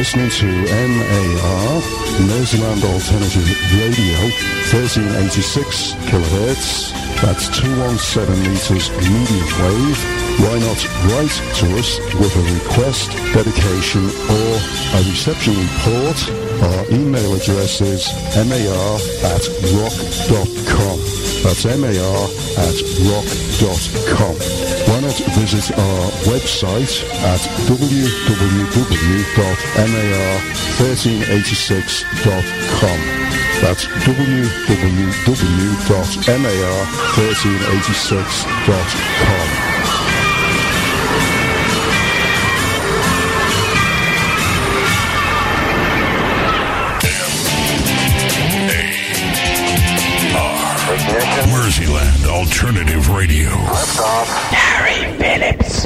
listening to MAR, Merseyland Alternative Radio, 1386 kilohertz. That's 217 meters medium wave. Why not write to us with a request, dedication, or a reception report? Our email address is mar@rock.com. That's mar@rock.com. Why not visit our website at www.mar1386.com. That's www.mar1386.com. Merseyland Alternative Radio. Liftoff. Harry Phillips.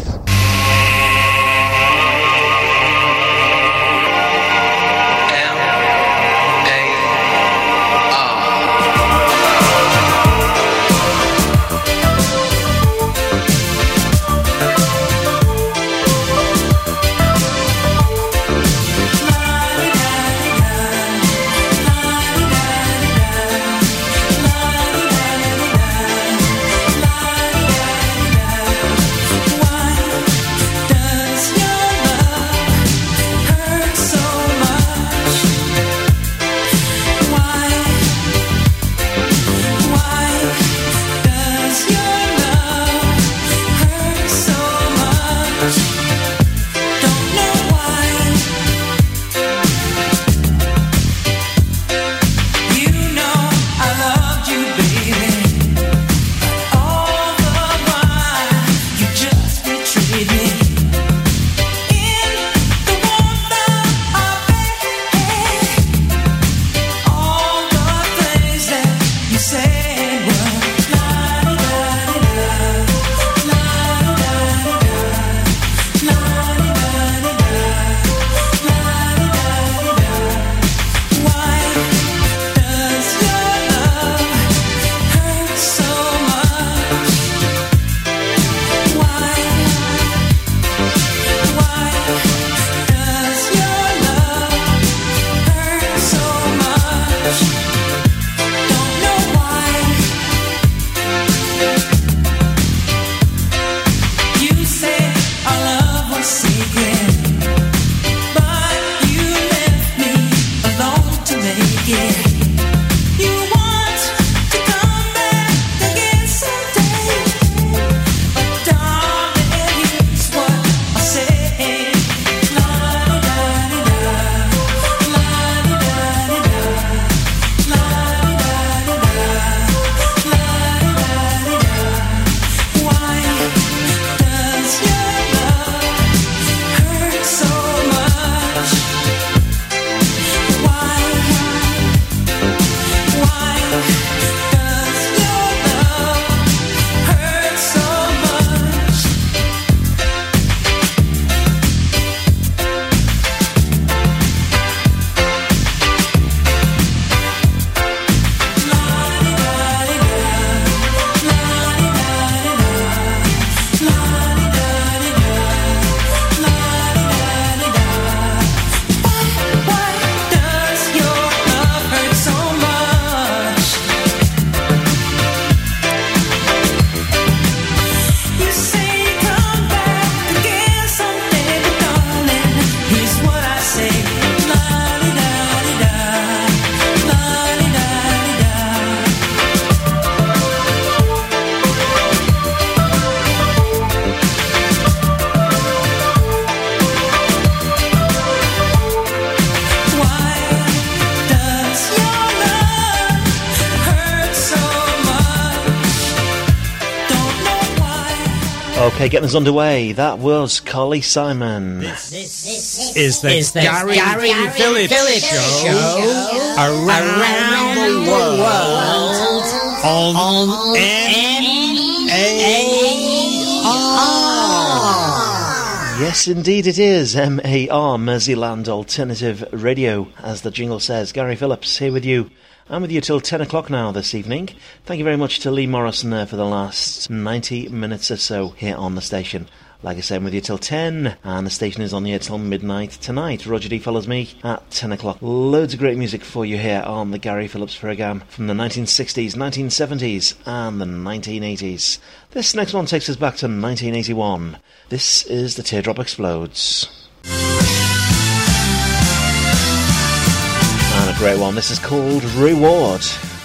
Okay, getting us underway. That was Carly Simon. This is the Gary Phillips show around the world on MAR. Yes, indeed it is. MAR, Merseyland Alternative Radio, as the jingle says. Gary Phillips here with you I'm with you till 10 o'clock now this evening. Thank you very much to Lee Morrison there for the last 90 minutes or so here on the station. Like I said, I'm with you till 10, and the station is on the air till midnight tonight. Roger D follows me at 10 o'clock. Loads of great music for you here on the Gary Phillips programme from the 1960s, 1970s and the 1980s. This next one takes us back to 1981. This is The Teardrop Explodes. And a great one. This is called Reward.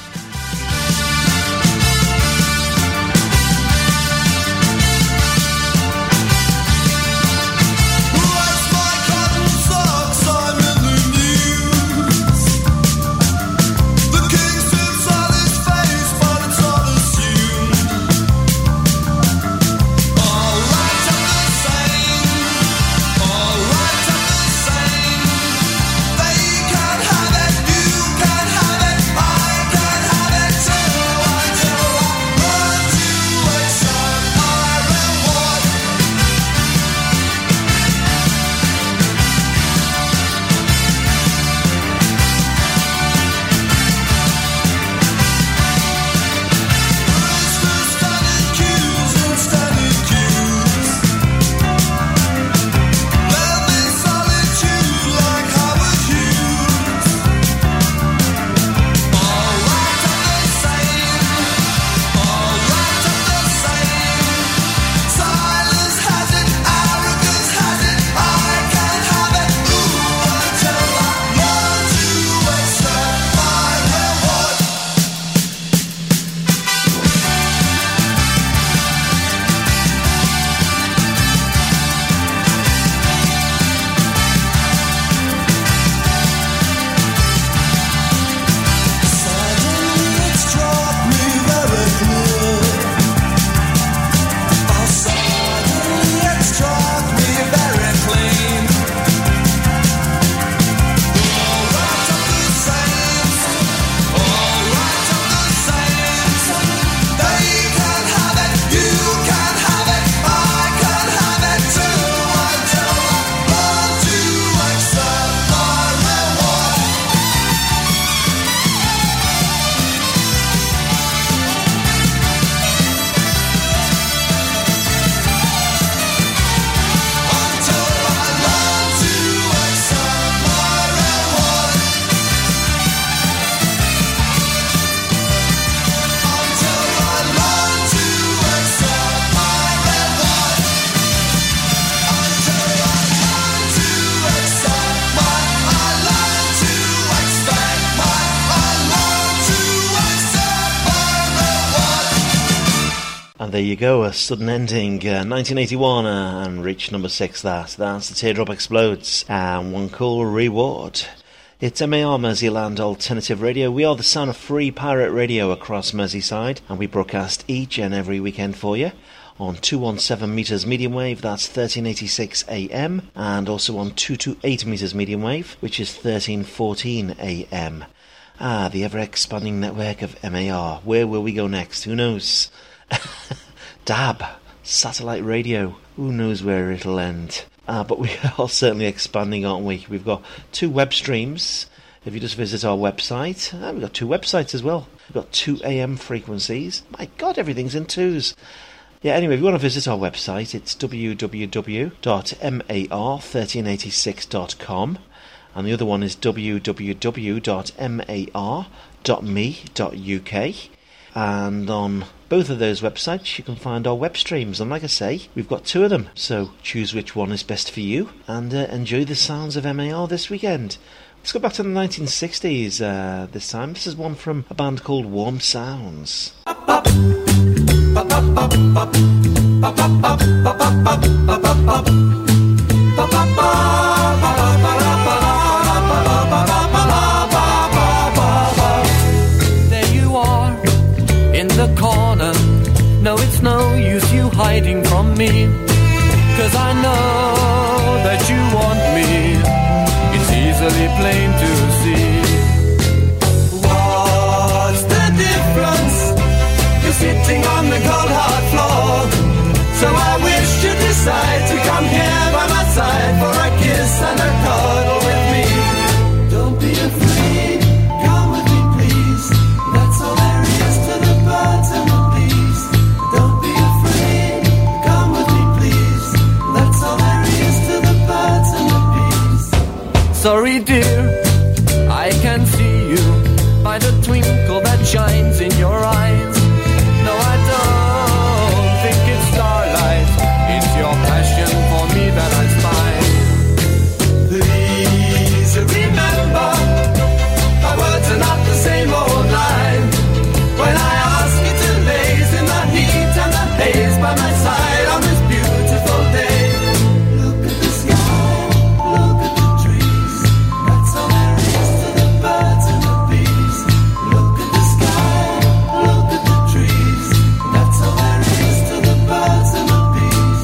There you go, a sudden ending, 1981, and reached number 6, that's The Teardrop Explodes, and one called Reward. It's MAR Merseyland Alternative Radio. We are the sound of free pirate radio across Merseyside, and we broadcast each and every weekend for you on 217 metres medium wave, that's 1386 AM, and also on 228 metres medium wave, which is 1314 AM. The ever-expanding network of MAR. Where will we go next? Who knows? DAB, satellite radio, who knows where it'll end. But we are certainly expanding, aren't we? We've got 2 web streams. If you just visit our website, we've got 2 websites as well. We've got 2 AM frequencies. My God, everything's in 2s. Yeah, anyway, if you want to visit our website, it's www.mar1386.com, and the other one is www.mar.me.uk. And on both of those websites you can find our web streams, and like I say, we've got 2 of them, so choose which one is best for you and enjoy the sounds of MAR this weekend. Let's go back to the 1960s this time. This is one from a band called Warm Sounds. The corner, no, it's no use you hiding from me, 'cause I know that you want me, it's easily plain to see. What's the difference? You're sitting on the cold hard floor, so I wish you'd decide to come here by my side for a kiss and a cuddle with me. Don't be afraid, come with me please. me, dear, I can see you by the twinkle that shines in your eyes. No, I don't think it's starlight. It's your passion for me that I spy. Please remember, my words are not the same old line. When I ask you to laze in the heat and the haze by my side on this beautiful day. Look at the sky, look at the trees. That's all there is to the birds and the bees. Look at the sky, look at the trees. That's all there is to the birds and the bees.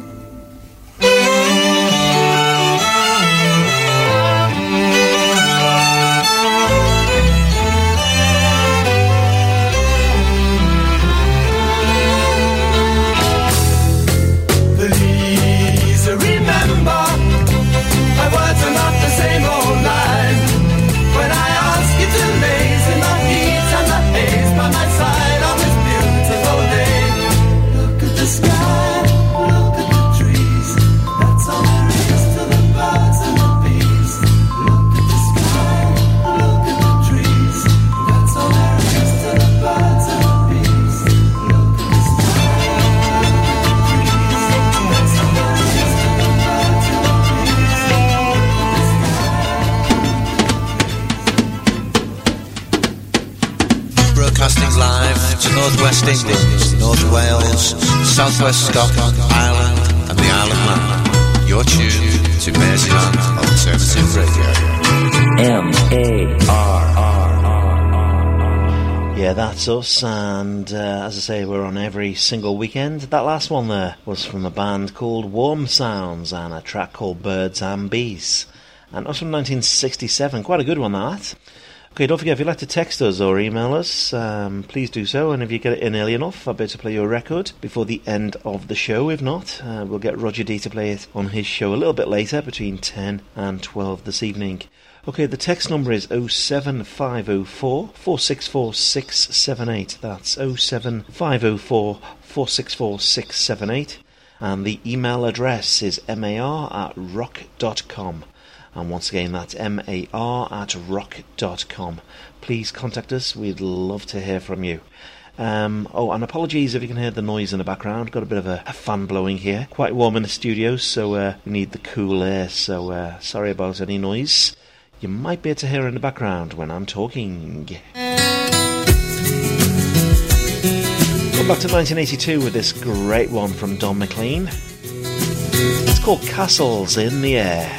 Please remember, my words are not the same old line. When I ask you to laze in the heat and the haze by my side on this beautiful day. Look at the sky, look at the trees. That's all there is to the birds and the bees. Look at the sky, look at the trees. That's all there is to the birds and the bees. Look at the sky, look at the trees. That's all there is to the birds and the bees. Broadcasting live to Northwest England, North Wales, Southwest Scotland, Ireland and the Isle of Man. You're tuned to Merseyland Alternative Radio. Yeah, that's us, and as I say, we're on every single weekend. That last one there was from a band called Warm Sounds and a track called Birds and Bees. And that was from 1967, quite a good one that. Okay, don't forget, if you'd like to text us or email us, please do so, and if you get it in early enough, I'll be able to play your record before the end of the show. If not, we'll get Roger D to play it on his show a little bit later, between 10 and 12 this evening. Okay, the text number is 07504 464 678. That's 07504 464 678. And the email address is mar@rock.com. And once again, that's mar@rock.com. Please contact us. We'd love to hear from you. And apologies if you can hear the noise in the background. Got a bit of a fan blowing here. Quite warm in the studio, so we need the cool air. So sorry about any noise. You might be able to hear in the background when I'm talking. Come back to 1982 with this great one from Don McLean. It's called Castles in the Air.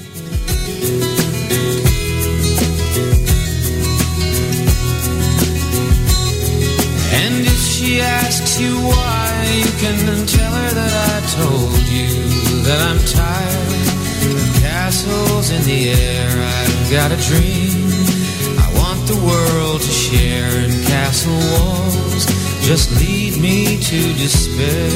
And if she asks you why, you can tell her that I told you that I'm tired of castles in the air. I've got a dream I want the world to share, and castle walls just lead me to despair.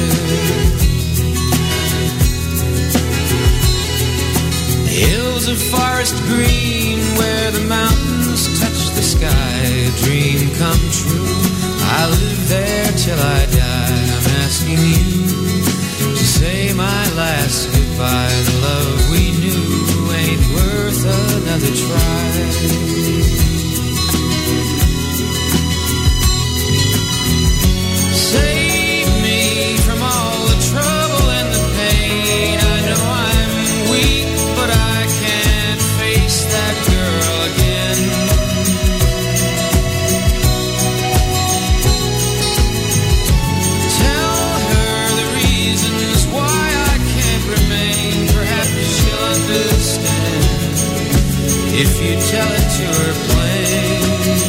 Hills of forest green where the mountains touch the sky, a dream come true. I live there till I die. I'm asking you to say my last goodbye. The love we knew ain't worth another try. Save me from all the trouble and the pain. I know I'm weak, but I can't face that girl again. Tell her the reasons why I can't remain. Perhaps she'll understand if you tell it to her plain.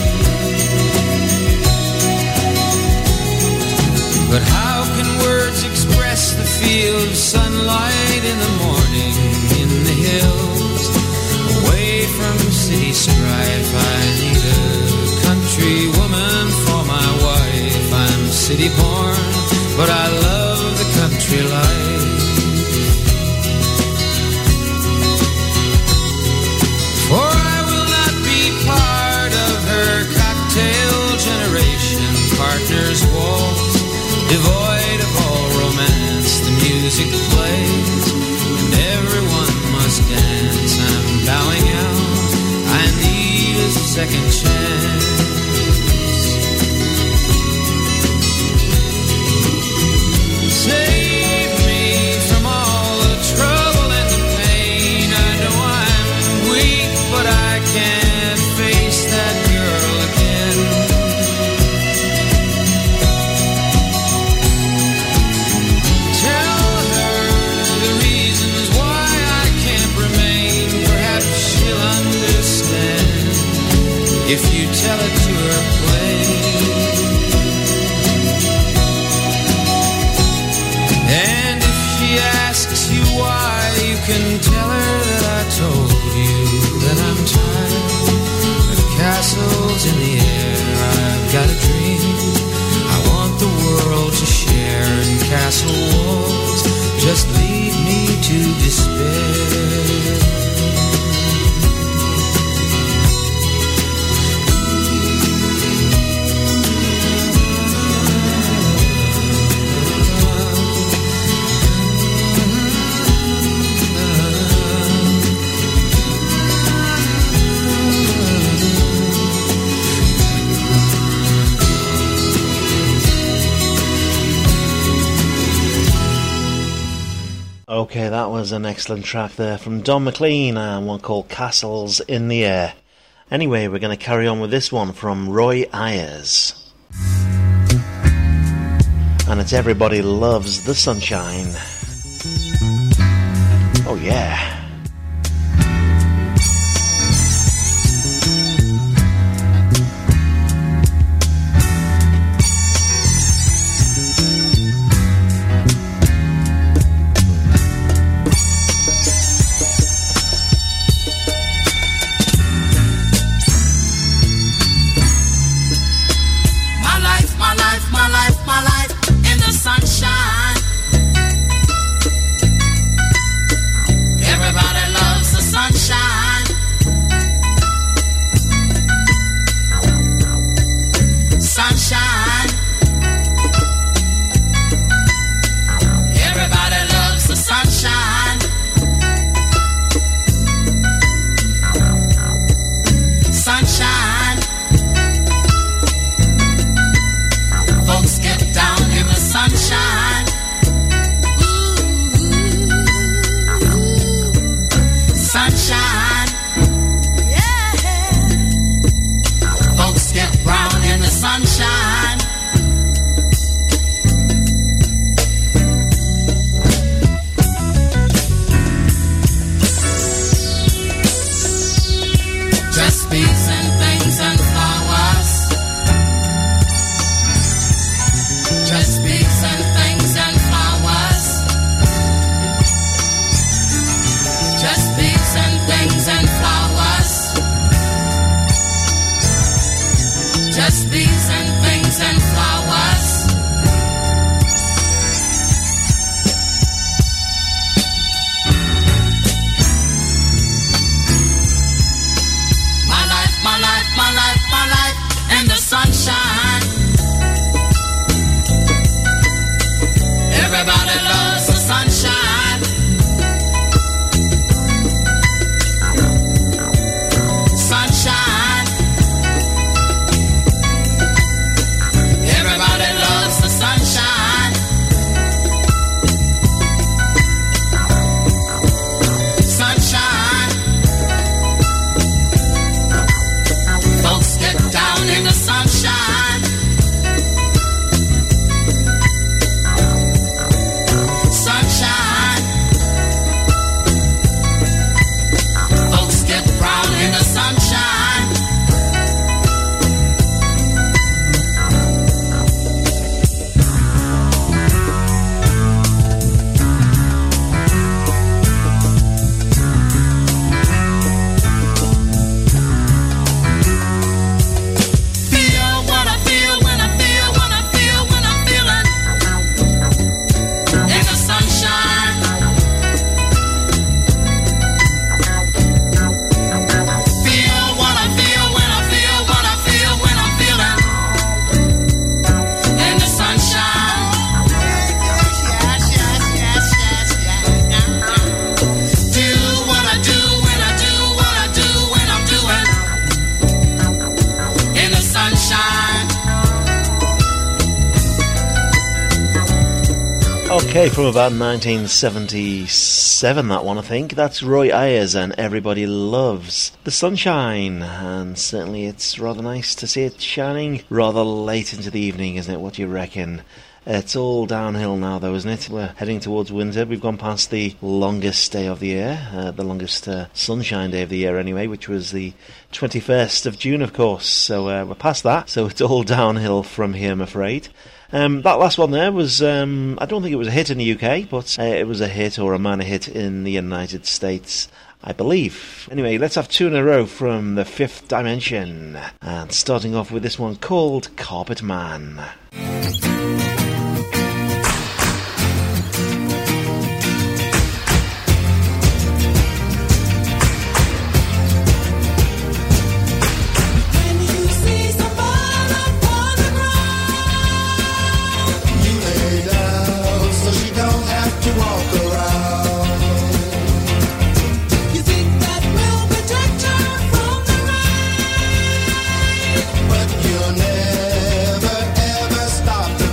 But how can words express the feel of sunlight in the morning in the hills, away from city strife? I need a country woman for my wife. I'm city born, but I love the country life. For I will not be part of her cocktail generation. Partners waltz, devoid of all romance. The music plays and everyone must dance. I'm bowing out second chance. Save me from all the trouble and the pain. I know I'm weak, but I can't face that girl again. Tell her the reasons why I can't remain. Perhaps she'll understand if you tell it to her plain. And if she asks you why, you can tell her that I told you that I'm tired of castles in the air. I've got a dream I want the world to share, and castle walls just lead me to despair. Okay, that was an excellent track there from Don McLean and one called Castles in the Air. Anyway, we're going to carry on with this one from Roy Ayers. And it's Everybody Loves the Sunshine. Oh yeah. Sunshine. Everybody loves the sunshine. Sunshine. Everybody loves the sunshine. Sunshine. Folks get down in the sunshine. Sunshine. Yeah. Folks get brown in the sunshine. Just bees and things and flowers. Just bees and things and flowers. Just bees and things and flowers. Just bees and things Okay, from about 1977, that one, I think. That's Roy Ayers and Everybody Loves the Sunshine. And certainly it's rather nice to see it shining rather late into the evening, isn't it? What do you reckon? It's all downhill now, though, isn't it? We're heading towards winter. We've gone past the longest day of the year, the longest sunshine day of the year anyway, which was the 21st of June, of course. So we're past that, so it's all downhill from here, I'm afraid. That last one there was, I don't think it was a hit in the UK, but it was a hit or a minor hit in the United States, I believe. Anyway, let's have two in a row from the Fifth Dimension. And starting off with this one called Carpet Man. But you'll never ever stop the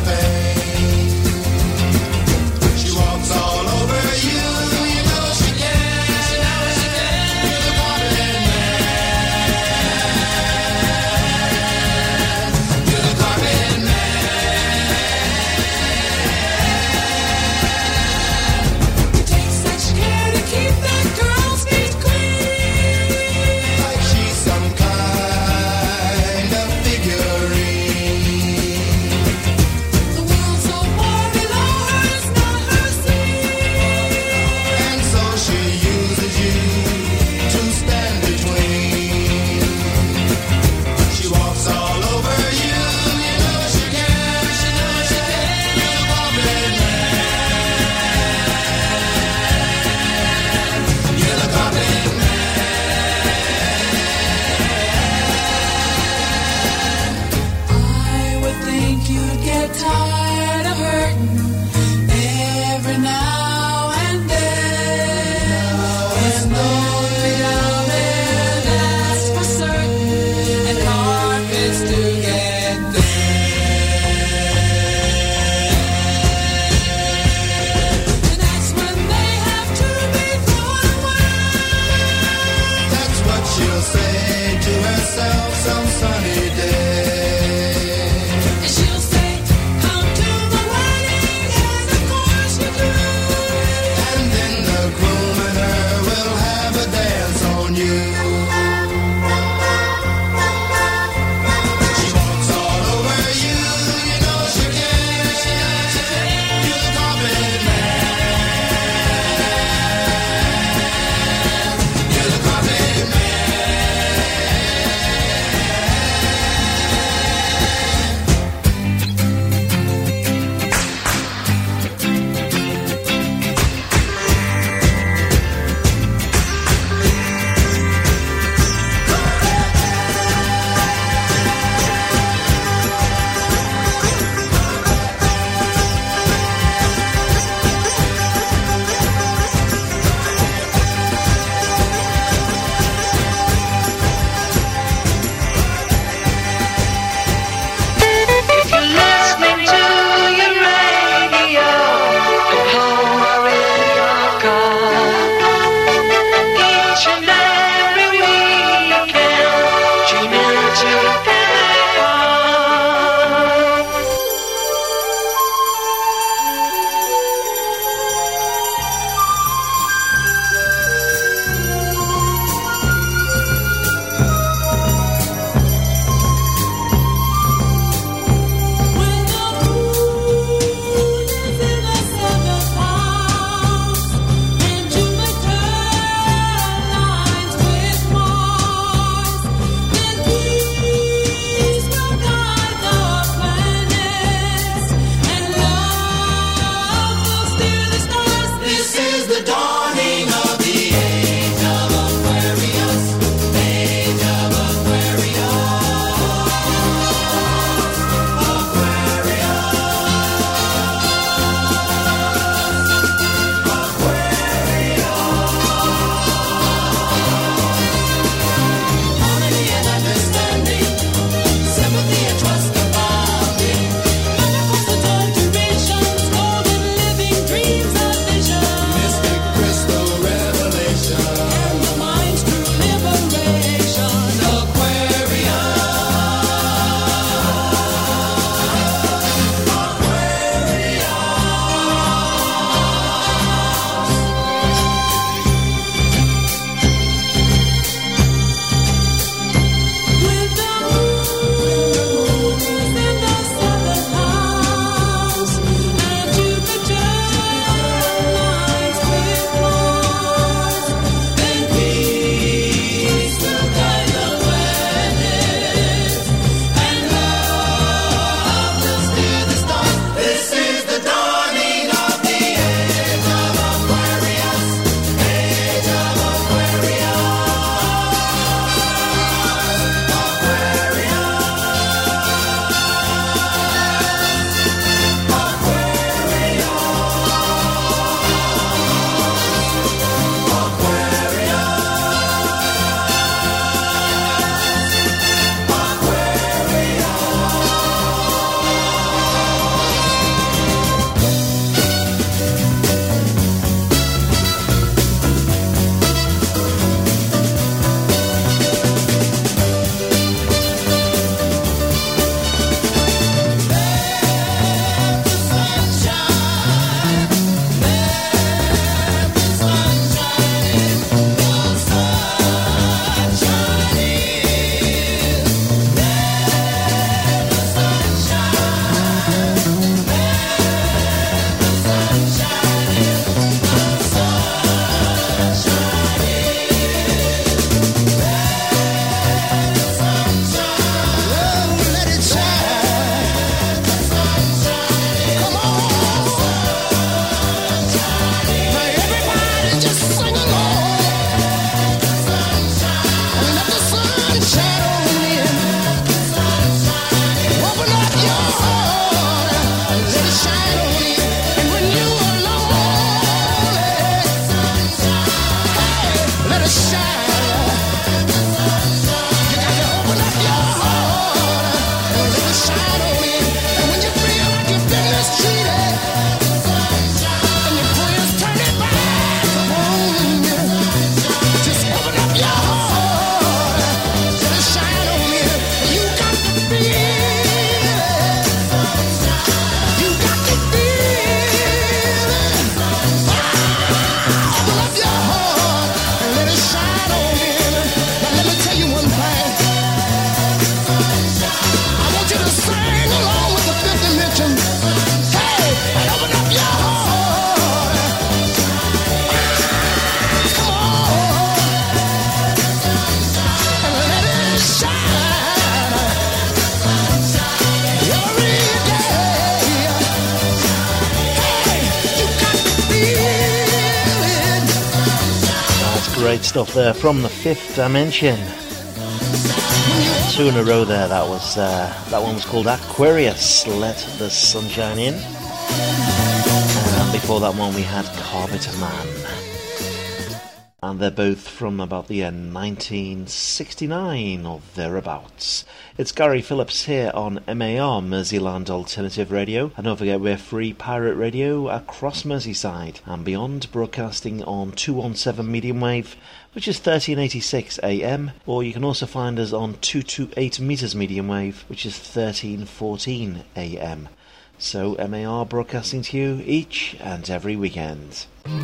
Great stuff there from the Fifth Dimension. 2 in a row there. That one was called Aquarius, Let the Sunshine In. And before that one we had Carpet Man. And they're both from about the year 1969 or thereabouts. It's Gary Phillips here on MAR, Merseyland Alternative Radio. And don't forget, we're free pirate radio across Merseyside and beyond, broadcasting on 217 medium wave, which is 1386 AM, or you can also find us on 228 meters medium wave, which is 1314 AM. So MAR broadcasting to you each and every weekend.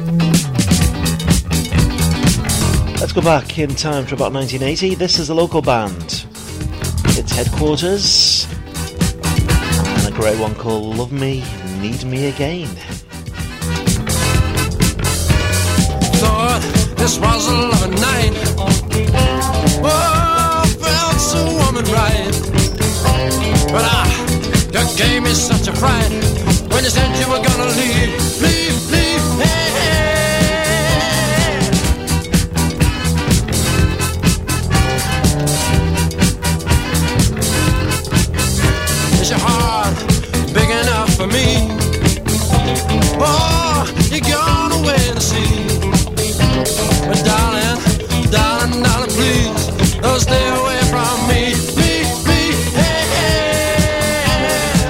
Let's go back in time to about 1980. This is a local band. It's Headquarters, and a great one called Love Me, Need Me Again. Thought this was a loving night. Oh, felt so warm and right. But you gave me such a fright when you said you were gonna leave. Hey, hey. Is your heart big enough for me? Oh, you're gone away to sea. But darling, please don't stay away from me. Hey, hey.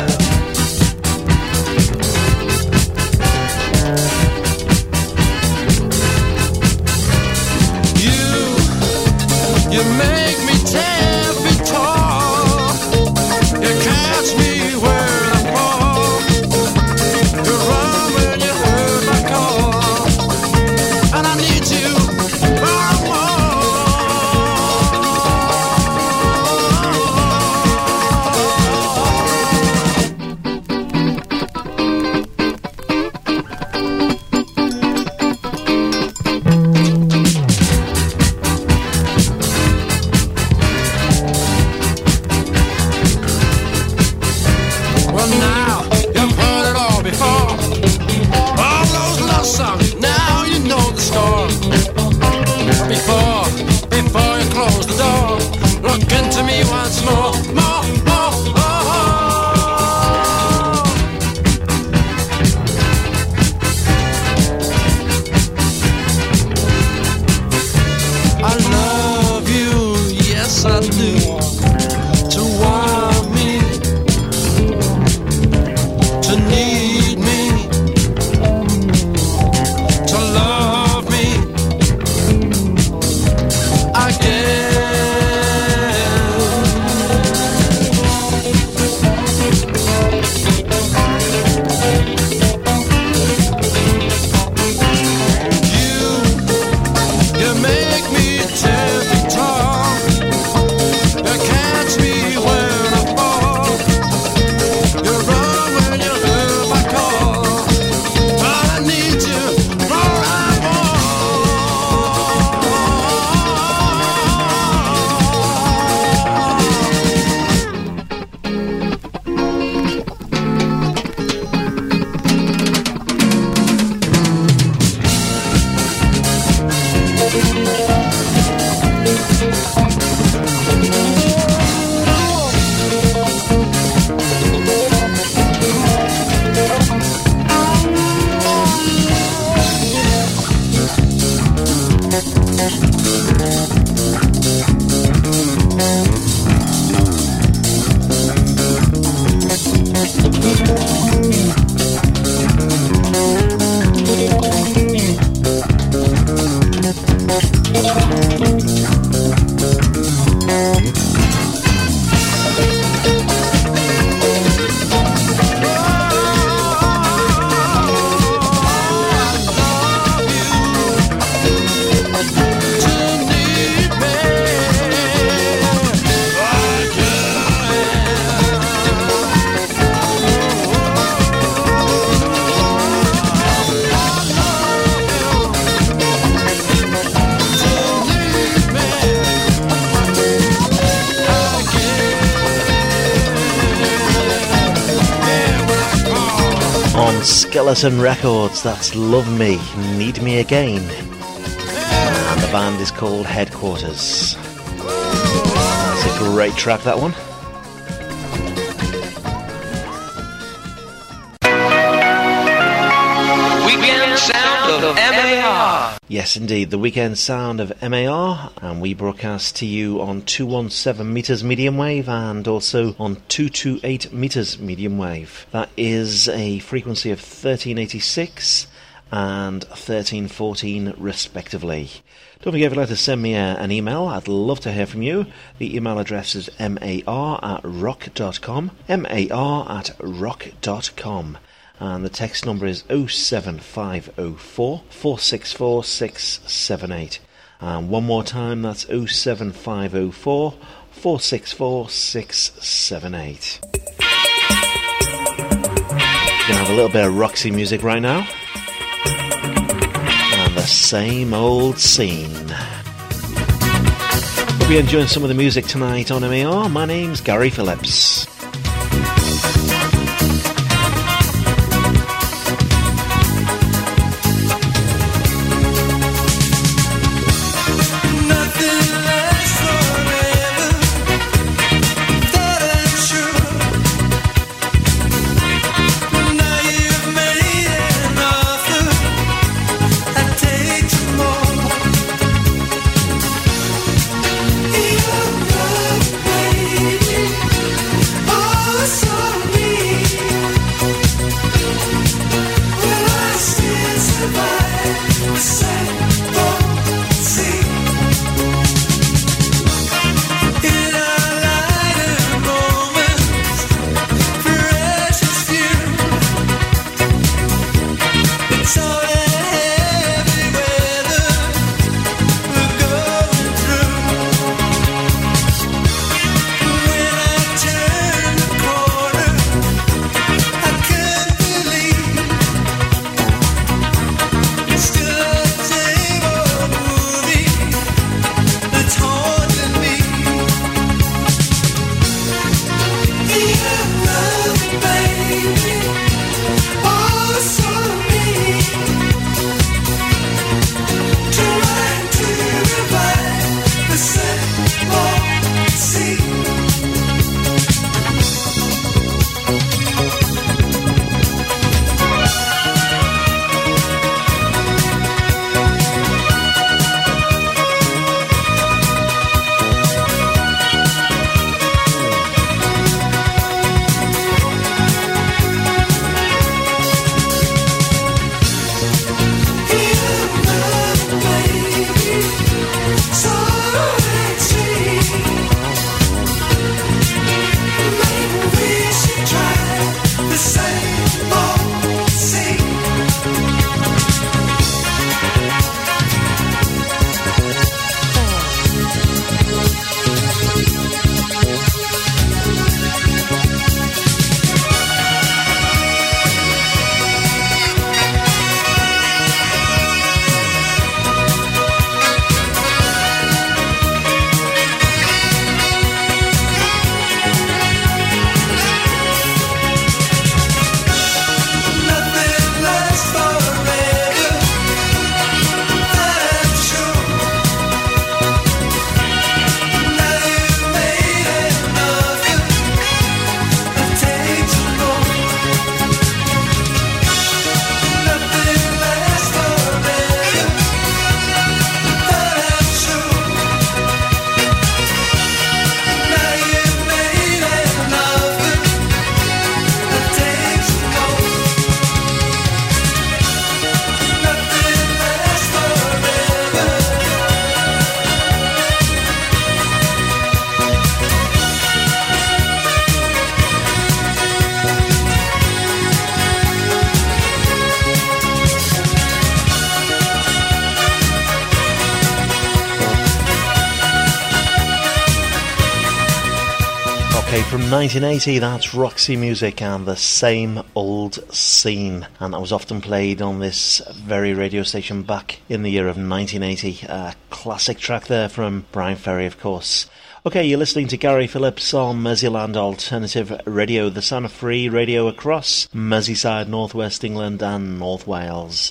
You make me 10 feet tall. You catch me where I fall. You run when you heard my call, and I need you more and more. Well, now you've heard it all before. All those love songs, now you know the score. Before you close the door, look into me once more. I love you, yes I do. To want me, to need me, to love me again. You make me 10 feet tall. You catch me when I fall. You run when you hear my call. But I need you more and On Skeleton Records, that's Love Me, Need Me Again. and the band is called Headquarters. That's a great track, that one. Weekend sound of MAR. Yes, indeed, the weekend sound of MAR, and we broadcast to you on 217 meters medium wave and also on 228 meters medium wave. That is a frequency of 1386 and 1314 respectively. Don't forget, if you'd like to send me an email, I'd love to hear from you. The email address is mar@rock.com, mar@rock.com. And the text number is 07504 464 678. And one more time, that's 07504 464 678. We're going to have a little bit of Roxy music right now. And the same old scene. Hope you're enjoying some of the music tonight on MAR. My name's Gary Phillips. From 1980, that's Roxy Music and the Same Old Scene, and that was often played on this very radio station back in the year of 1980. A classic track there from Brian Ferry, of course. Okay, you're listening to Gary Phillips on Merseyland Alternative Radio, the sound of free radio across Merseyside, North West England and North Wales.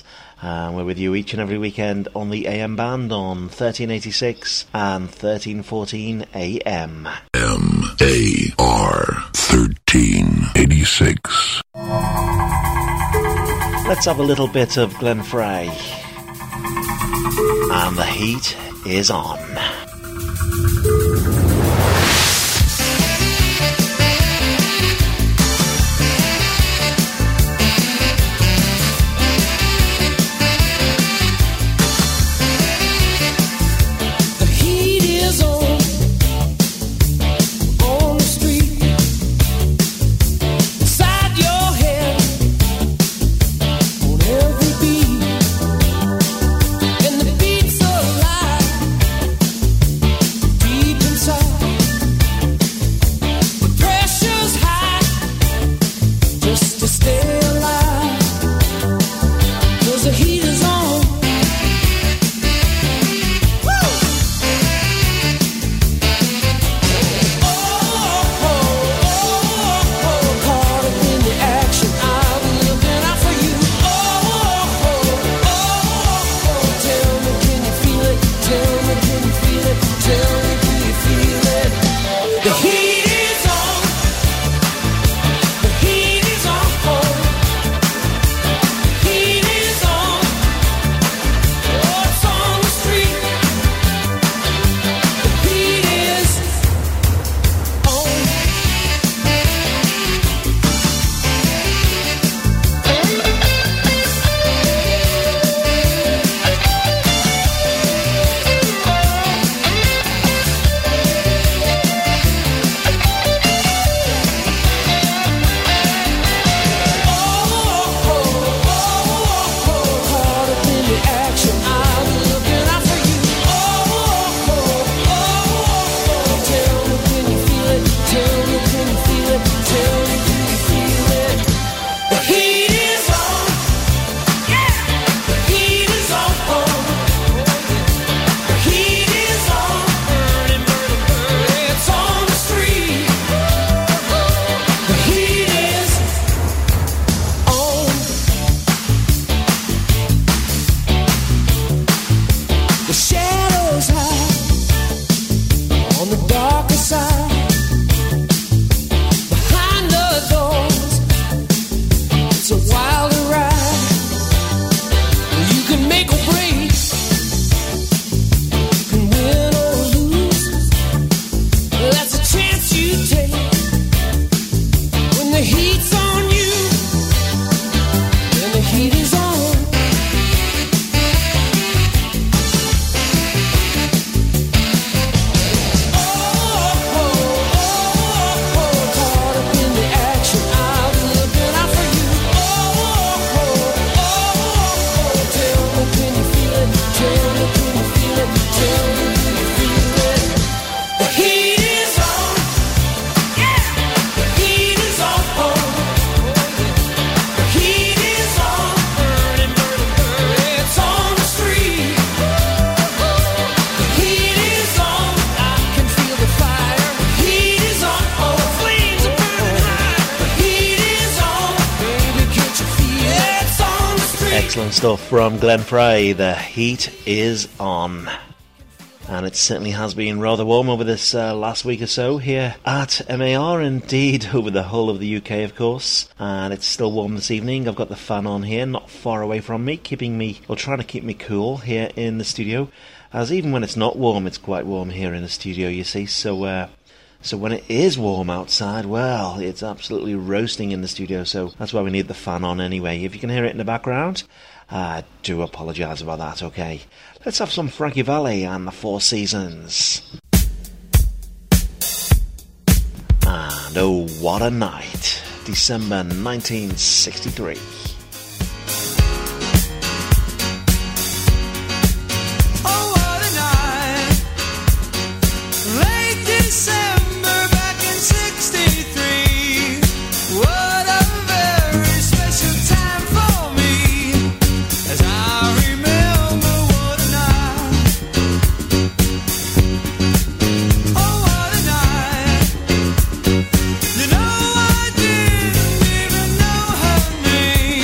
And we're with you each and every weekend on the AM band on 1386 and 1314 AM. MAR 1386. Let's have a little bit of Glenn Frey. And the heat is on. Stuff from Glenn Frey. The heat is on, and it certainly has been rather warm over this last week or so here at MAR, indeed over the whole of the UK of course, and it's still warm this evening. I've got the fan on here not far away from me, trying to keep me cool here in the studio, as even when it's not warm it's quite warm here in the studio, you see. So when it is warm outside, well, it's absolutely roasting in the studio, so that's why we need the fan on anyway. If you can hear it in the background, I do apologise about that, okay. Let's have some Frankie Valli and the Four Seasons. And oh, what a night. December 1963. Oh, what a night. Late December back in 63. What a very special time for me, as I remember what a night. Oh, what a night. You know I didn't even know her name.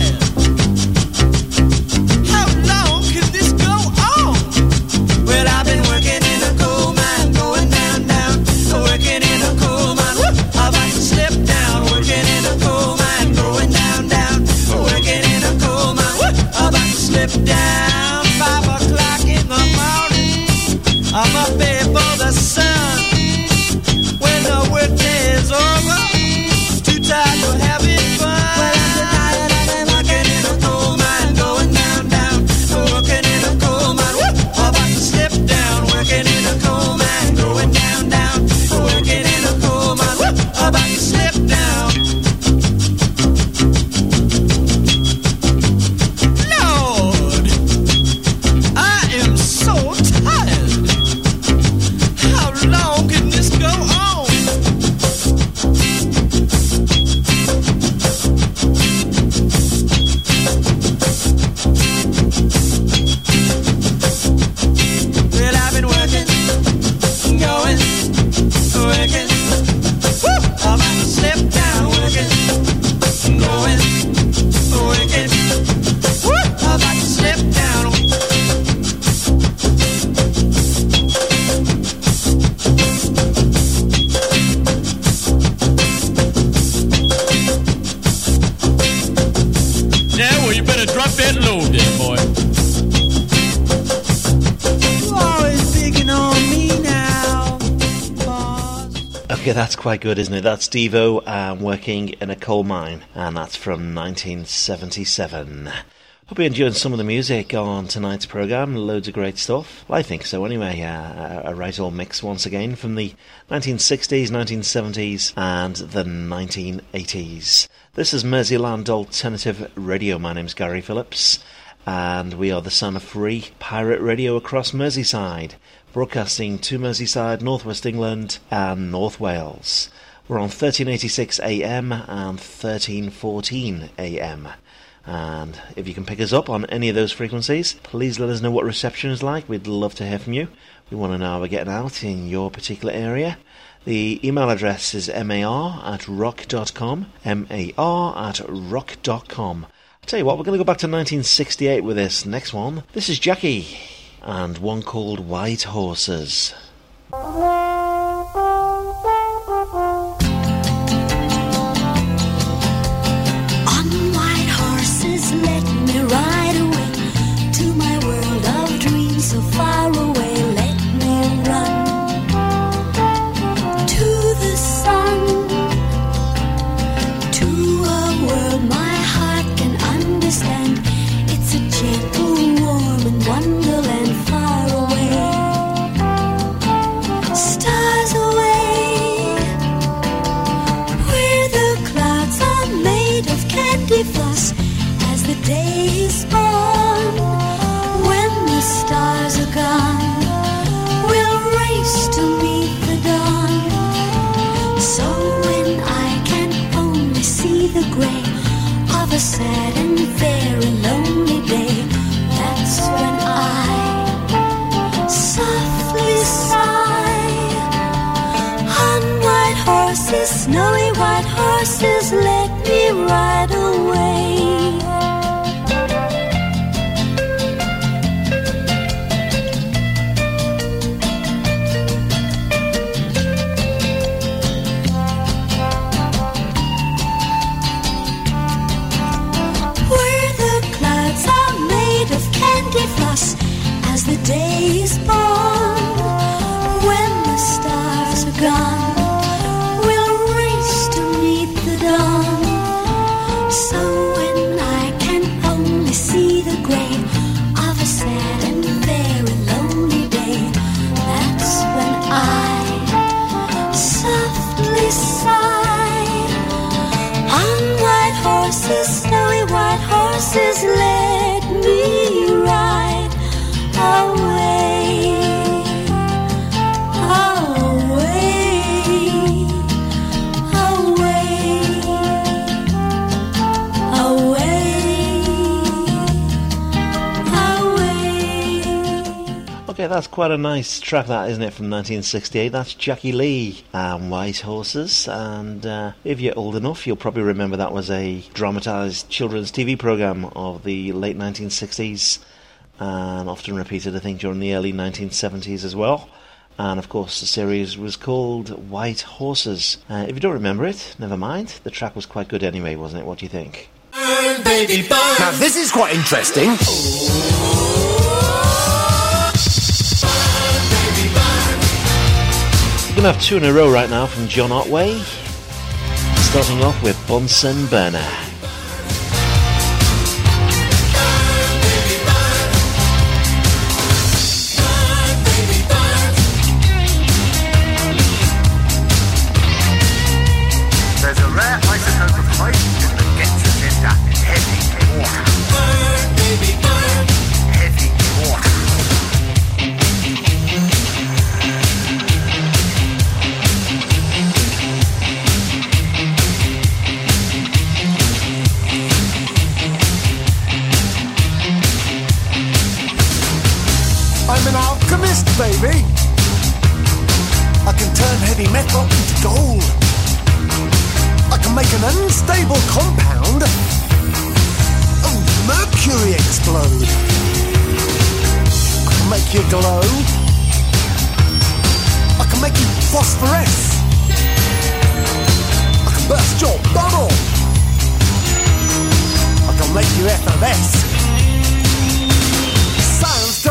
Drop it loaded, boy. You always picking on me now, boss. Okay, that's quite good, isn't it? That's Devo Working in a Coal Mine, and that's from 1977. Hope you're enjoying some of the music on tonight's programme. Loads of great stuff. Well, I think so anyway. A right old mix once again from the 1960s, 1970s and the 1980s. This is Merseyland Alternative Radio. My name's Gary Phillips, and we are the Sound of Free Pirate Radio across Merseyside, broadcasting to Merseyside, North West England and North Wales. We're on 1386 AM and 1314 AM. And if you can pick us up on any of those frequencies, please let us know what reception is like. We'd love to hear from you. We want to know how we're getting out in your particular area. The email address is mar@rock.com, mar@rock.com. I'll tell you what, we're going to go back to 1968 with this next one. This is Jackie, and one called White Horses. Right away to my world of dreams, so far away. Let me run to the sun, to a world my heart can understand. It's a gentle, warm and wonderland far away. Stars away, where the clouds are made of candy floss. The day is born, when the stars are gone, we'll race to meet the dawn. So when I can only see the grey of a sad and very lonely day, that's when I softly sigh. On white horses, snowy white horses, let me ride away. As the day is born, when the stars are gone, we'll race to meet the dawn. So when I can only see the grey of a sad and very lonely day, that's when I softly sigh. On white horses, snowy white horses, let me ride away, away, away. Okay, that's quite a nice track, that, isn't it, from 1968. That's Jackie Lee and White Horses, and if you're old enough, you'll probably remember that was a dramatised children's TV programme of the late 1960s, and often repeated, I think, during the early 1970s as well. And of course the series was called White Horses. If you don't remember it, never mind, the track was quite good anyway, wasn't it? What do you think? Burn, baby, burn. Now this is quite interesting. We're going to have two in a row right now from John Otway, starting off with Bunsen Burner. Baby, I can turn heavy metal into gold. I can make an unstable compound of mercury explode. I can make you glow. I can make you phosphoresce. I can burst your bubble. I can make you effervesce.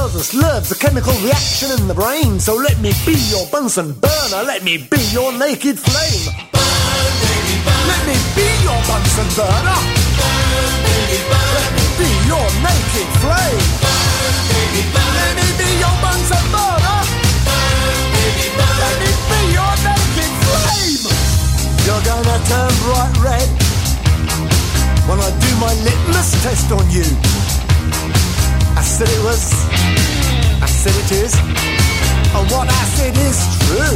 does us love's a chemical reaction in the brain. So let me be your Bunsen burner, let me be your naked flame. Burn, baby, burn. Let me be your Bunsen burner. Burn, baby, burn. Let me be your naked flame. Burn, baby, burn. Let me be your Bunsen burner. Burn, baby, burn. Let me be your naked flame. You're gonna turn bright red when I do my litmus test on you. I said it was, I said it is, and what I said is true.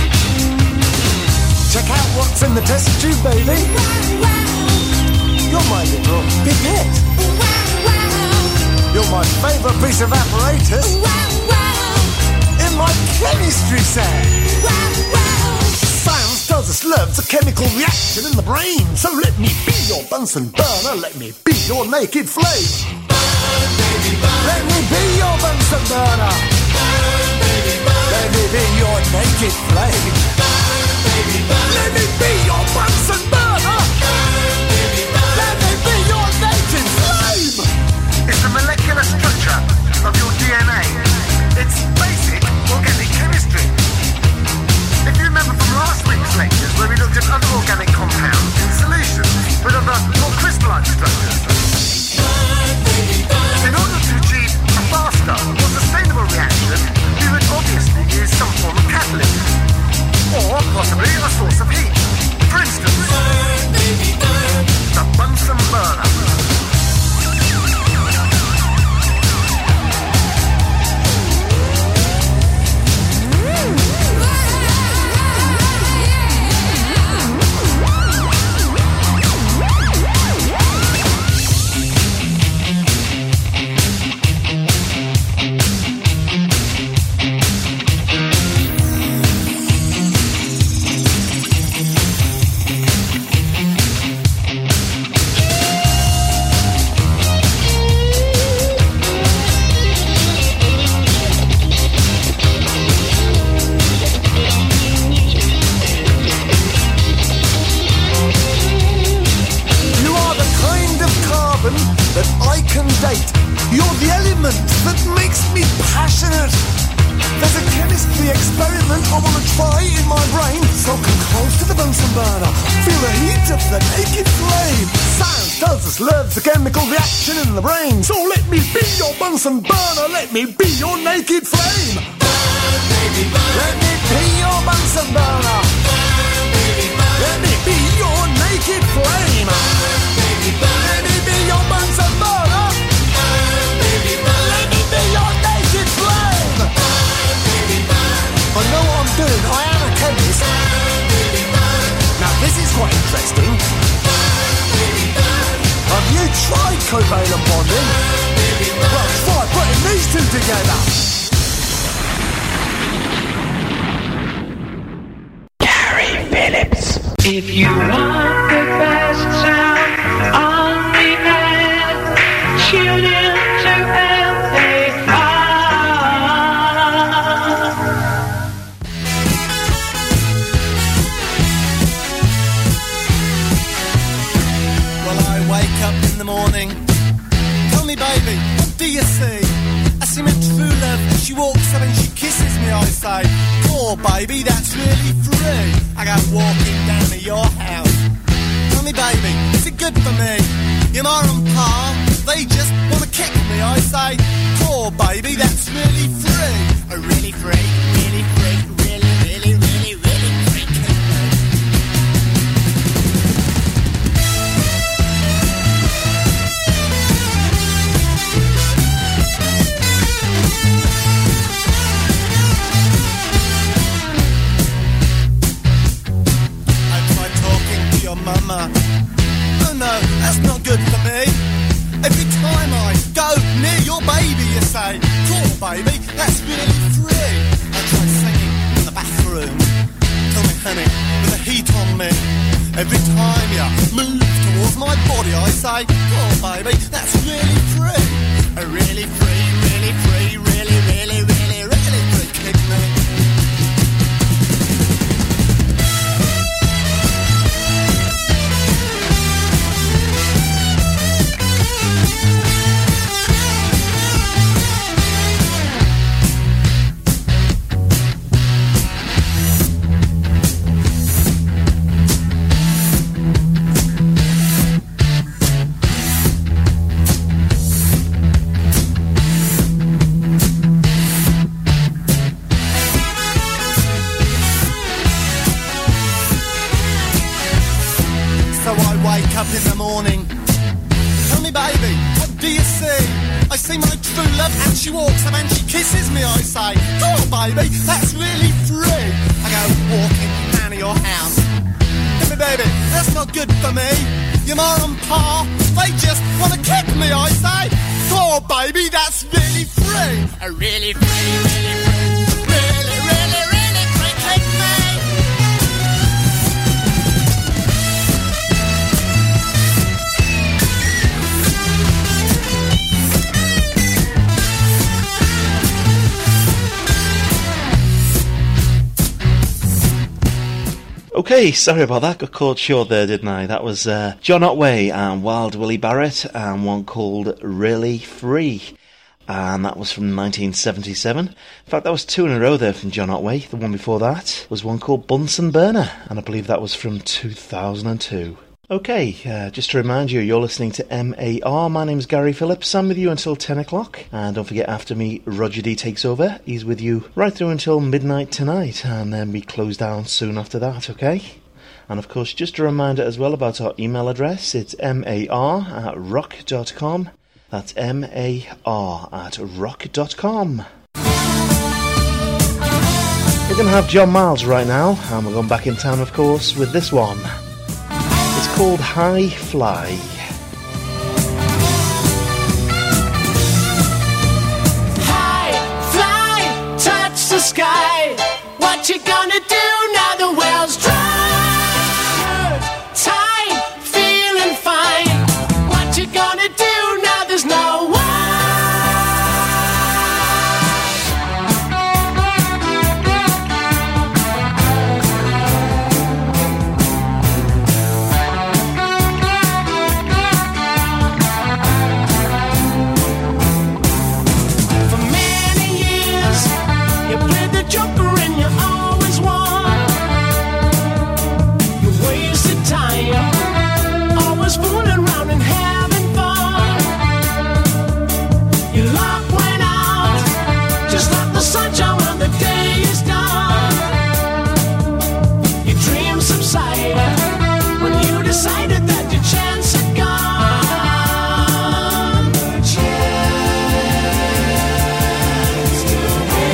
Check out what's in the test tube, baby. You're my little pipette. You're my favourite piece of apparatus in my chemistry set. Science tells us love's a chemical reaction in the brain. So let me be your Bunsen burner, let me be your naked flame. Burn, baby, burn. Let me be your Bunsen burner. Burn, baby, burn. Let me be your naked flame. Burn, baby, burn. Let me be your Bunsen burner. Burn, baby, burn. Let me be your naked flame. It's the molecular structure of your DNA. It's basic organic chemistry. If you remember from last week's lectures where we looked at other organic compounds in solutions with other more crystalline structures. In order to achieve a faster, more sustainable reaction, we would obviously use some form of catalyst, or possibly a source of heat. For instance, the Bunsen burner. You're the element that makes me passionate. There's a chemistry experiment I want to try in my brain, so come close to the Bunsen burner, feel the heat of the naked flame. Science tells us love's a chemical reaction in the brain, so let me be your Bunsen burner, let me be your naked flame. Burn, baby, burn. Let me be your Bunsen burner. Burn, baby, burn. Let me be your naked flame. Burn, baby, burn. Let me be your Bunsen burner. I know what I'm doing, I am a chemist. Now this is quite interesting. Have you tried covalent bonding? Well, try putting these two together. Gary Phillips. If you want the best sound on the net, tune in to LAR. In the morning, tell me baby, what do you see? I see my true love and she walks up and she kisses me. I say, oh baby, that's really free. I go walking down to your house. Tell me baby, is it good for me? Your mom and pa, they just wanna kick me. I say, oh baby, that's really free. Oh really free, really free, really, really, really, really free. Mama, oh no, that's not good for me. Every time I go near your baby, you say, cool baby, that's really free. I try singing in the bathroom. Tell me honey, with the heat on me. Every time you move towards my body, I say, cool baby, that's really free. Really free, really free, really, really, really, really free. Kick me. baby, what do you see? I see my true love and she walks up and she kisses me. I say, oh baby, that's really free. I go walking down to your house. Give me baby, that's not good for me. Your mom and pa, they just want to kick me. I say, oh baby, that's really free. Really free, really free. Really, really, really free, kick me. Okay, sorry about that, got caught short there, didn't I? That was John Otway and Wild Willie Barrett and one called Really Free. And that was from 1977. In fact, that was two in a row there from John Otway. The one before that was one called Bunsen Burner, and I believe that was from 2002. Okay, just to remind you, you're listening to MAR. My name's Gary Phillips. I'm with you until 10 o'clock. And don't forget, after me, Roger D takes over. He's with you right through until midnight tonight. And then we close down soon after that, okay? And of course, just a reminder as well about our email address. It's mar@rock.com. That's mar@rock.com. We're going to have John Miles right now. And we're going back in time, of course, with this one. It's called High Fly. High fly, touch the sky. What you gonna do now the well's dry? Time, feeling fine. What you gonna do now there's no why? Joker and you always won. You wasted time, always fooling around and having fun. Your luck went out, just like the sunshine when the day is done. Your dreams subsided when you decided that your chance had gone. The chance to be.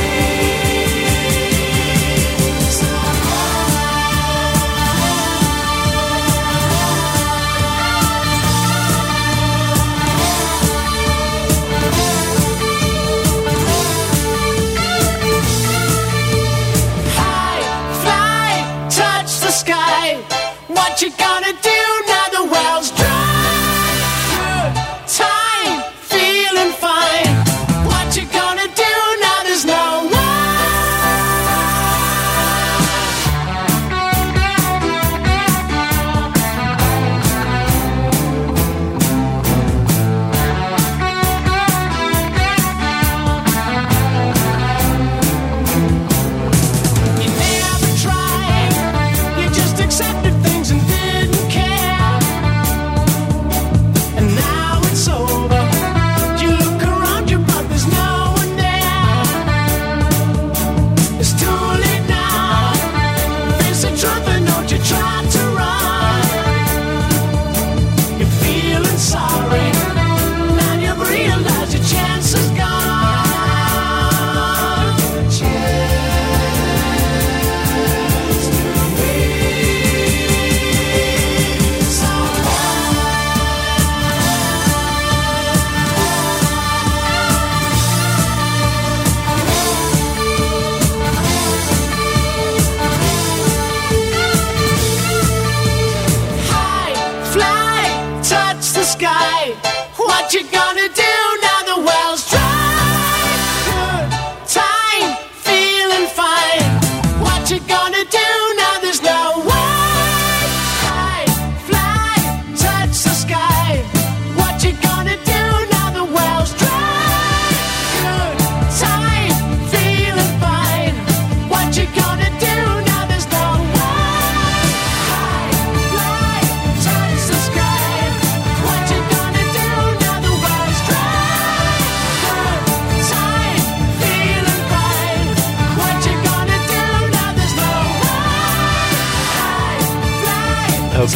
What you gonna do now the well's dry? Good time, feeling fine. What you gonna do now there's no You never tried, you just accepted things and didn't care. And now it's over. You look around you, but there's no one there. It's too late now. Face the truth and don't you try to run. You're feeling sorry. Now you've realized your chance is gone. High, fly, touch the sky. What you gonna do now the well's dry? Good time, feeling fine. What you gonna do now there's no way? High, fly, touch the sky. What you gonna do now the well's dry? Good time, feeling fine. What you gonna do now there's no way? High, fly, touch the sky. What you gonna do now the well's dry?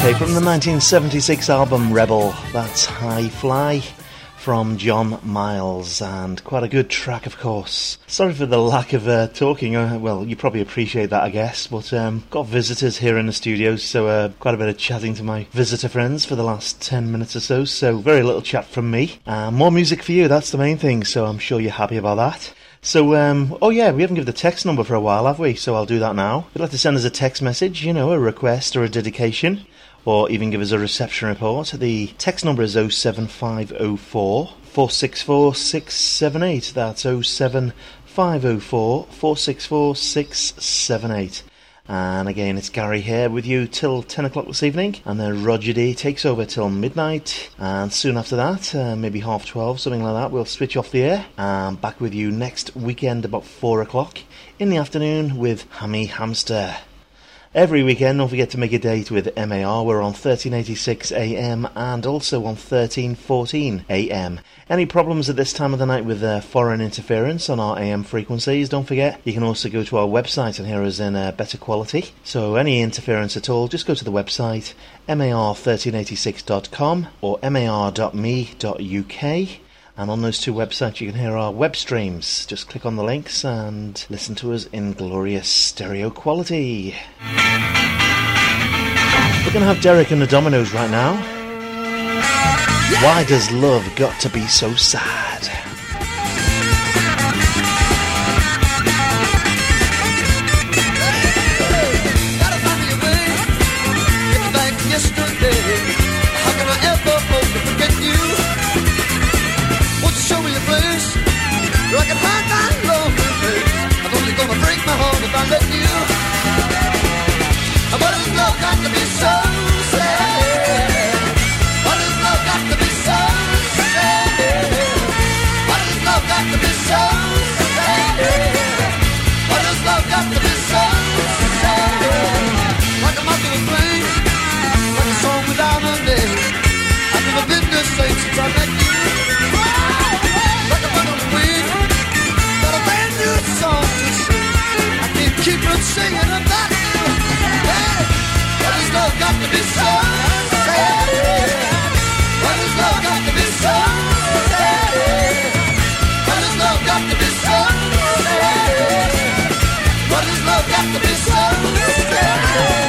Okay, from the 1976 album Rebel, that's High Fly from John Miles, and quite a good track, of course. Sorry for the lack of talking, well, you probably appreciate that, I guess, but got visitors here in the studio, so quite a bit of chatting to my visitor friends for the last 10 minutes or so very little chat from me. More music for you, that's the main thing, so I'm sure you're happy about that. So, oh yeah, we haven't given the text number for a while, have we? So I'll do that now. If you'd like to send us a text message, you know, a request or a dedication, or even give us a reception report, the text number is 07504 464 678. That's 07504 464 678. And again, it's Gary here with you till 10 o'clock this evening, and then Roger D takes over till midnight, and soon after that, maybe 12:30, something like that, we'll switch off the air, and back with you next weekend about 4 o'clock in the afternoon with Hammy Hamster. Every weekend, don't forget to make a date with MAR. We're on 1386 AM and also on 1314 AM. Any problems at this time of the night with foreign interference on our AM frequencies, don't forget, you can also go to our website and hear us in better quality. So any interference at all, just go to the website, mar1386.com or mar.me.uk. And on those two websites you can hear our web streams. Just click on the links and listen to us in glorious stereo quality. We're going to have Derek and the Dominoes right now. Why does love got to be so sad? I can hide my lonely face. I'm only gonna break my heart if I let you. What does love got to be so sad? What does love got to be so sad? What does love got to be so sad? What does love got to be so sad? Like a moth to a flame, like a song without a name. I've never been this late since I met you. Like a bundle of weed, got a brand new song to sing. I can't keep on singing about you. Hey, what does love got to be so sad? What does love got to be so sad? What does love got to be so sad? What does love got to be so sad?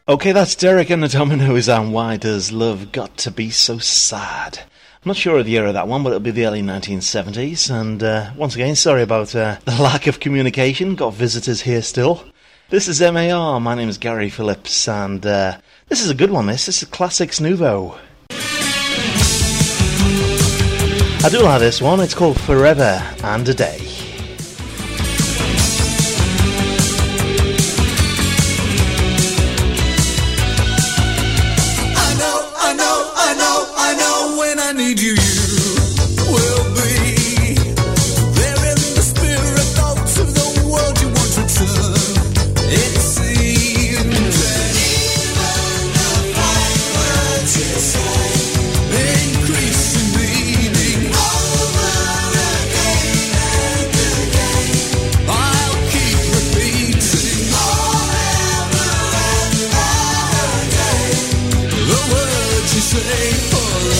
Okay, that's Derek and the Dominoes, and Why Does Love Got to Be So Sad? I'm not sure of the year of that one, but it'll be the early 1970s, and once again, sorry about the lack of communication. Got visitors here still. This is MAR, my name is Gary Phillips, and this is a good one, this is Classics Nouveau. I do like this one, it's called Forever and a Day. I know when I need you, you will be there in the spirit thoughts of the world you want to turn. It seems that even the fine words you say increase in meaning over again and again. I'll keep repeating forever and a day the words you say.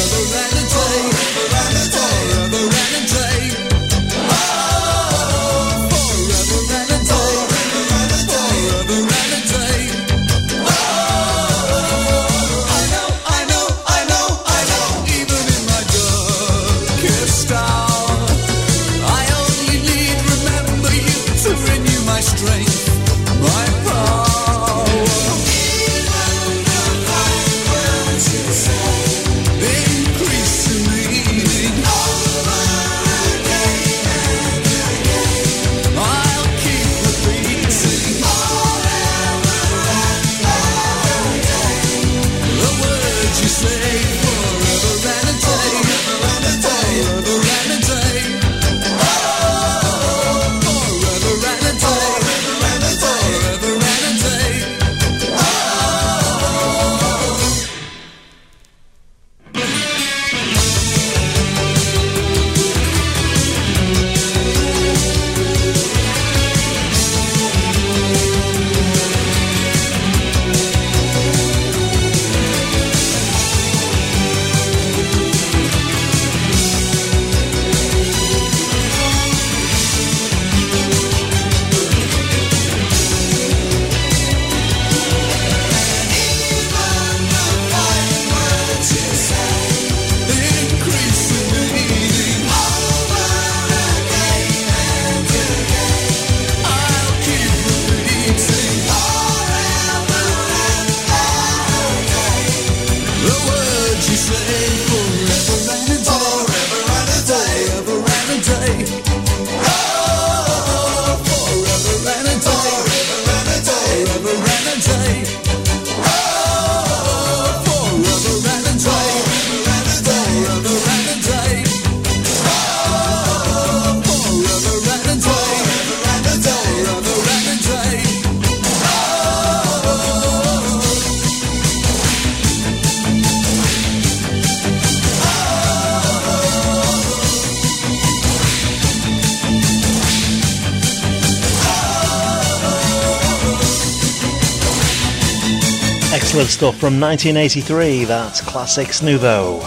Excellent stuff from 1983, that's Classics Nouveau.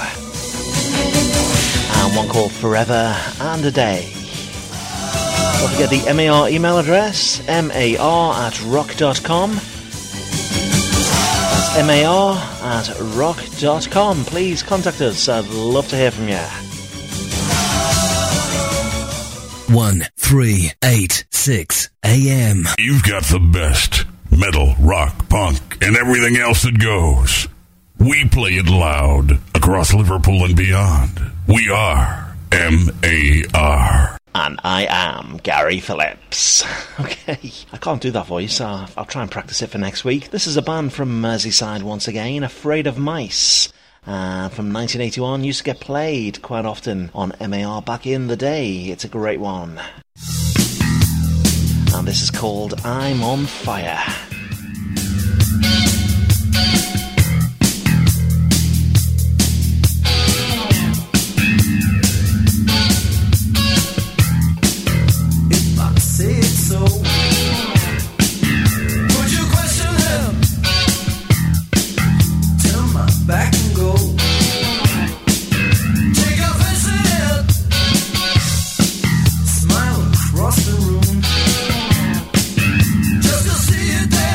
And one called Forever and a Day. Don't forget the MAR email address, mar@rock.com. That's mar@rock.com. Please contact us, I'd love to hear from you. 1386 AM. You've got the best metal, rock, punk, and everything else that goes. We play it loud across Liverpool and beyond. We are MAR. And I am Gary Phillips. Okay, I can't do that voice, so I'll try and practice it for next week. This is a band from Merseyside once again, Afraid of Mice. From 1981, used to get played quite often on MAR back in the day. It's a great one. And this is called I'm on Fire. If I say it so, would you question him? Turn my back and go. Take offense in it. Smile across the room. Just to see you there.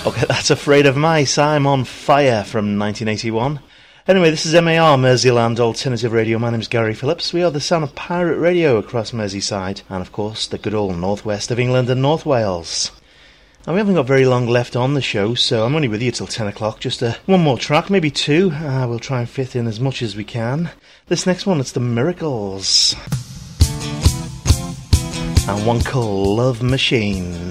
Okay, that's Afraid of Mice. I'm on Fire from 1981. Anyway, this is MAR, Merseyland Alternative Radio. My name's Gary Phillips. We are the sound of pirate radio across Merseyside, and of course the good old northwest of England and North Wales. And we haven't got very long left on the show, so I'm only with you till 10 o'clock. Just one more track, maybe two. We'll try and fit in as much as we can. This next one, it's the Miracles. And one called Love Machine.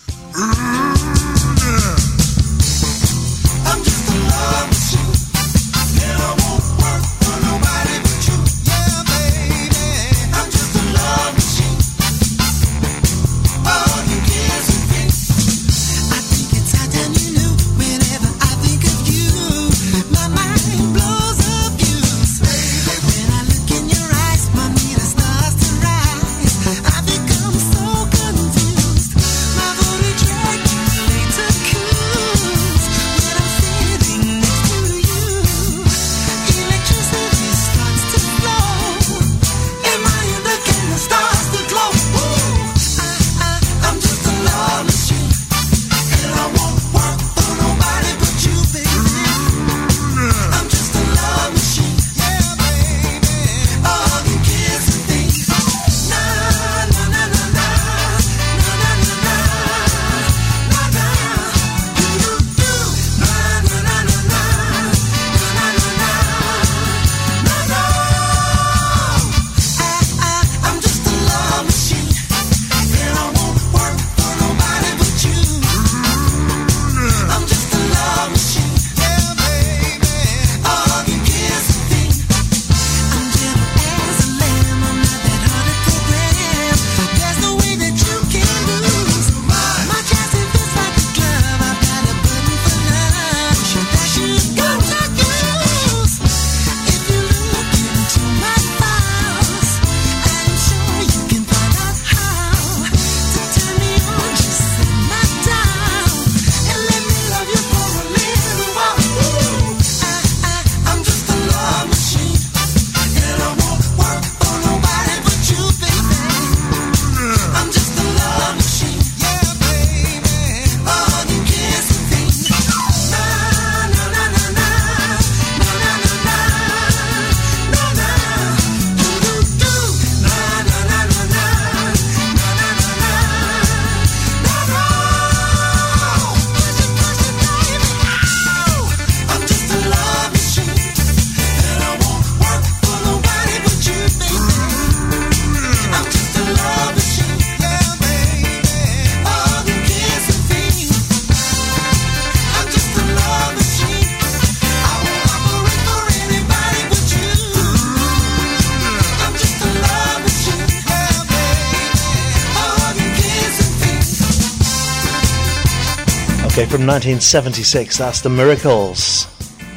Okay, from 1976, that's the Miracles.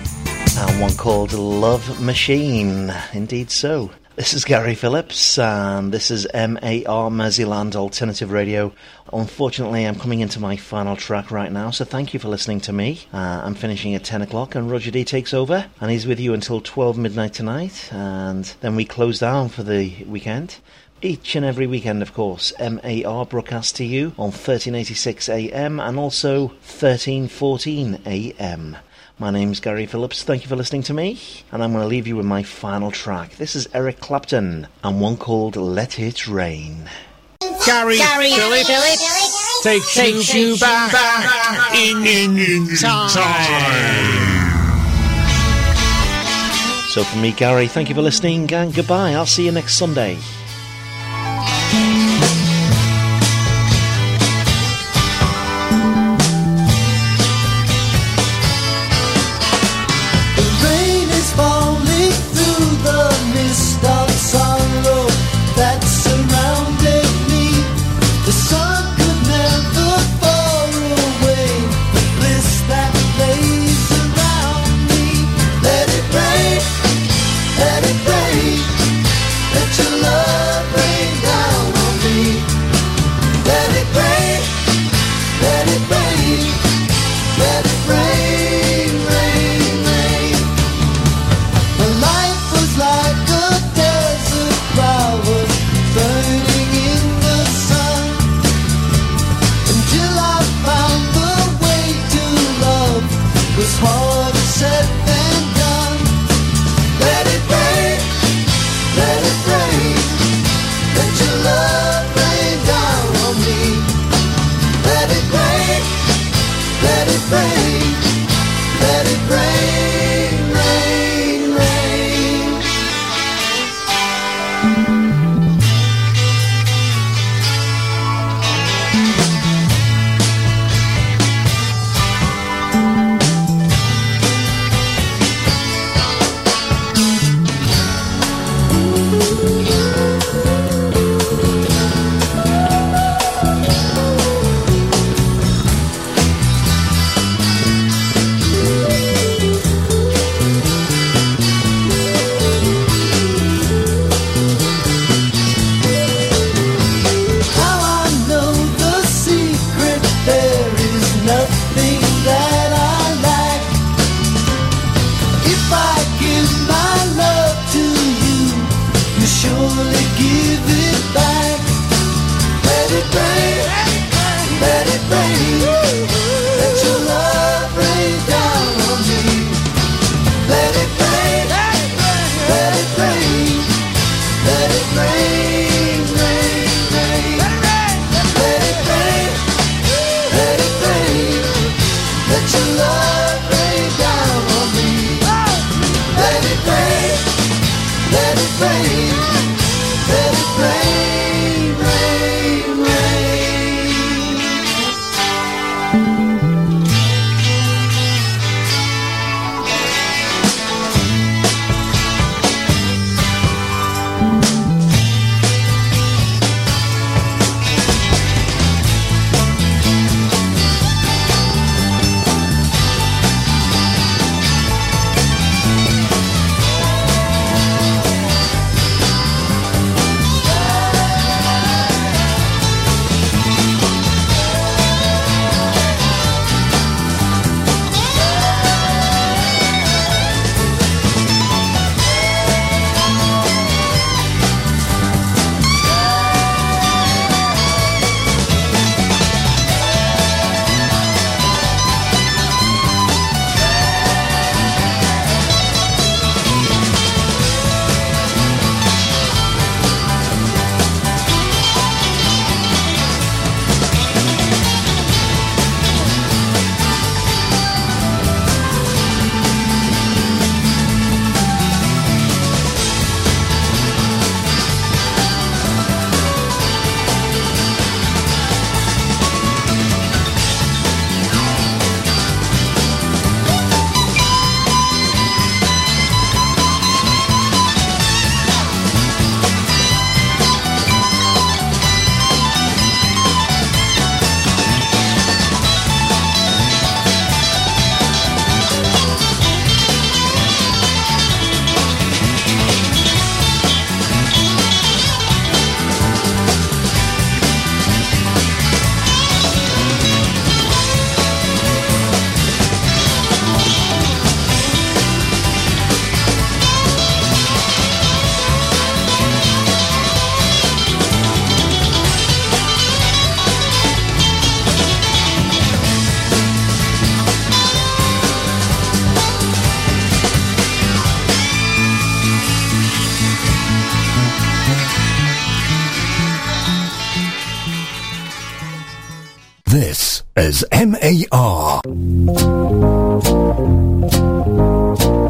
And one called Love Machine. Indeed so. This is Gary Phillips, and this is MAR Merseyland Alternative Radio. Unfortunately, I'm coming into my final track right now, so thank you for listening to me. I'm finishing at 10 o'clock, and Roger D takes over, and he's with you until 12 midnight tonight, and then we close down for the weekend. Each and every weekend, of course, MAR broadcasts to you on 1386 AM and also 1314 AM. My name's Gary Phillips, thank you for listening to me, and I'm going to leave you with my final track. This is Eric Clapton, and one called Let It Rain. Gary Phillips takes you back in time. So from me, Gary, thank you for listening, and goodbye. I'll see you next Sunday. Let it rain, let your love surely give it back. Let it rain, let it rain. Let your love rain down on me. Let it rain, let it rain. Let it rain, rain, rain. Let it rain, let it rain. Let your love rain down on me. Let it rain, let it rain. Let it rain, rain, rain. This is MAR.